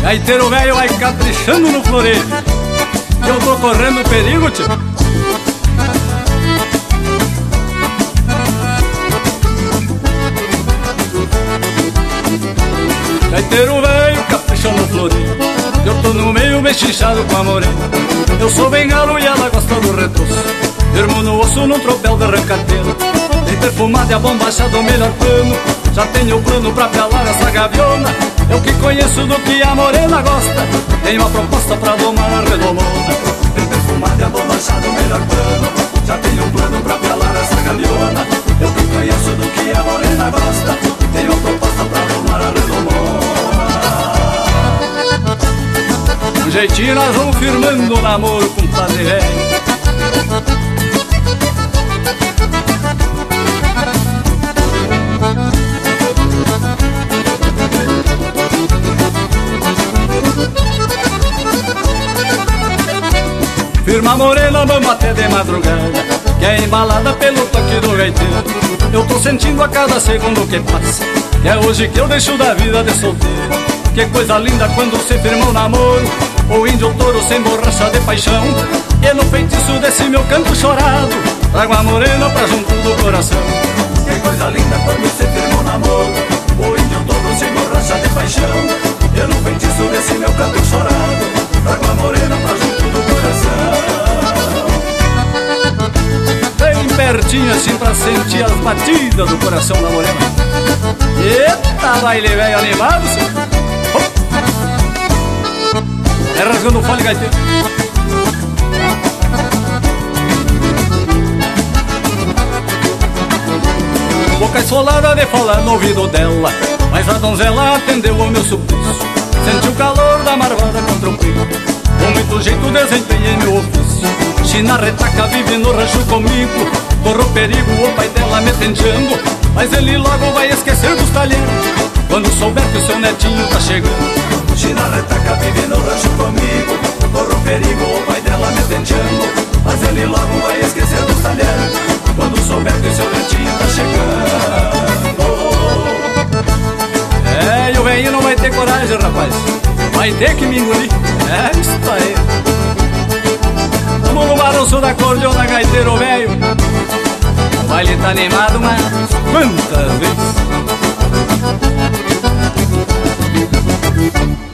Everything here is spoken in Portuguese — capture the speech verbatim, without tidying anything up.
Gaiteiro velho vai caprichando no floreio. Eu tô correndo perigo, tio. Gaiteiro velho caprichando no floreio. Eu tô no meio mexinchado com a morena. Eu sou bem galo e ela gosta do retoço. Firmo no osso num tropel de arrancadeiro. Bem perfumado e a bombacha do melhor pano. Já tenho plano pra pelar essa gaviona. Eu que conheço do que a morena gosta. Tenho uma proposta pra domar a redomona. Bem perfumado e a bombacha do melhor pano. Já tenho plano pra pelar essa gaviona. Eu que conheço do que a morena gosta. Tenho uma proposta pra domar a redomona. Um jeitinho nós vamos firmando o namoro com o padre velho. Firma morena, vamos até de madrugada, que é embalada pelo toque do gaiteiro. Eu tô sentindo a cada segundo que passa, que é hoje que eu deixo da vida de solteiro. Que coisa linda quando se firma um namoro, o índio ou touro sem borracha de paixão. E no feitiço desse meu canto chorado, trago a morena pra junto do coração. Que coisa linda quando se firma um namoro, o índio ou touro sem borracha de paixão. E no feitiço desse meu canto chorado, trago a morena pra junto do coração. Bem pertinho assim pra sentir as batidas do coração da morena. Eita, baile velho animado, senhor. É rasgando o fole, gaiteiro. Boca esfolada de falar no ouvido dela, mas a donzela atendeu ao meu suplício. Senti o calor da marvada contra o peito, com muito jeito desempenhei meu ofício. China retaca vive no rancho comigo, corro perigo o pai dela me tenteando. Mas ele logo vai esquecer dos talheres, quando souber que o seu netinho tá chegando. China retaca vive no rancho comigo, corro perigo o pai dela me tenteando. Mas ele logo vai esquecer dos talheres, quando souber que o seu netinho tá chegando. É, e o velhinho não vai ter coragem, rapaz, vai ter que me engolir. É isso aí. Vamos no balanço da cordiona, gaiteiro velho. O baile tá animado, mas quantas vezes?